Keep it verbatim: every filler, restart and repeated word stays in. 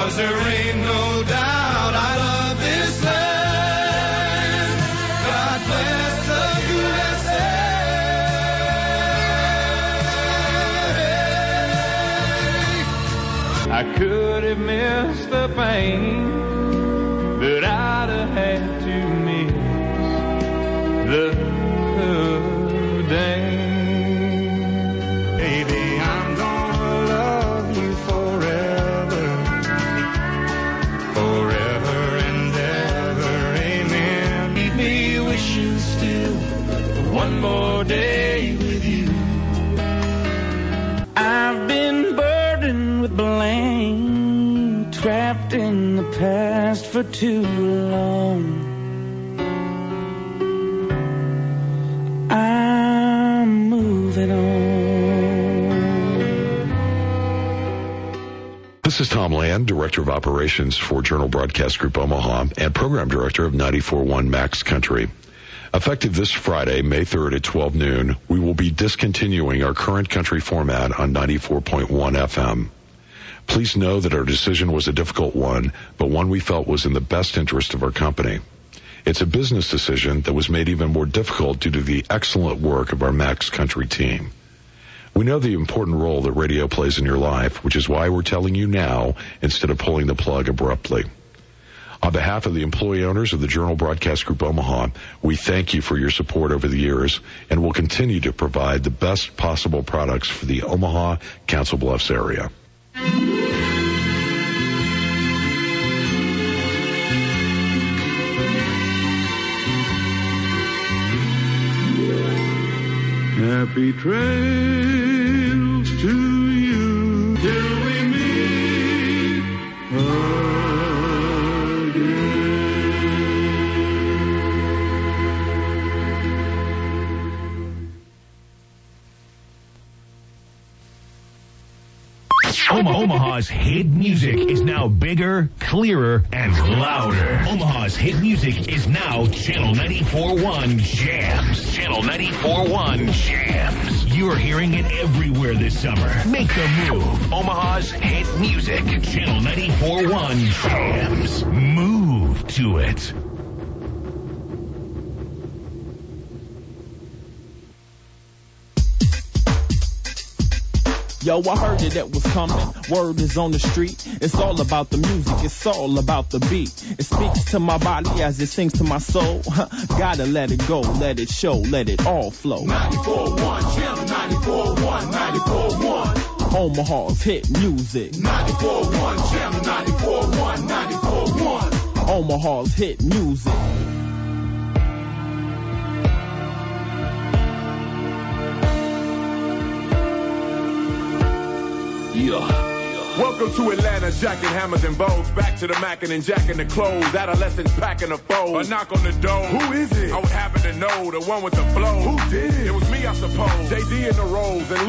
'cause there ain't no doubt I love this land. God bless the U S A. I could have missed the pain, but I'd have had to miss the day. Baby, I'm gonna love you forever, forever and ever, amen. Keep me wishing still for one more day with you. I've been burdened with blame, trapped in the past for too long. I'm moving on. This is Tom Land, Director of Operations for Journal Broadcast Group Omaha and Program Director of ninety-four point one Max Country. Effective this Friday, May third at twelve noon, we will be discontinuing our current country format on ninety-four point one F M. Please know that our decision was a difficult one, but one we felt was in the best interest of our company. It's a business decision that was made even more difficult due to the excellent work of our Max Country team. We know the important role that radio plays in your life, which is why we're telling you now instead of pulling the plug abruptly. On behalf of the employee owners of the Journal Broadcast Group Omaha, we thank you for your support over the years and will continue to provide the best possible products for the Omaha, Council Bluffs area. Happy trails to you till we meet again. Omaha's hit music is now bigger, clearer, and louder. Omaha's hit music is now Channel ninety-four point one Jams. Channel ninety-four point one Jams. You're hearing it everywhere this summer. Make the move. Omaha's hit music. Channel ninety-four point one Jams. Move to it. Yo, I heard it, that was coming. Word is on the street. It's all about the music. It's all about the beat. It speaks to my body as it sings to my soul. Gotta let it go, let it show, let it all flow. ninety-four point one, Channel ninety-four point one, ninety-four point one. Omaha's hit music. ninety-four point one, Channel ninety-four point one, ninety-four point one. Omaha's hit music. Welcome to Atlanta, jacking hammers and bows. Back to the mackin' and jacking the clothes. Adolescents packing the foes. A knock on the door. Who is it? I would happen to know, the one with the flow. Who did it? It was me, I suppose. J D in the rolls and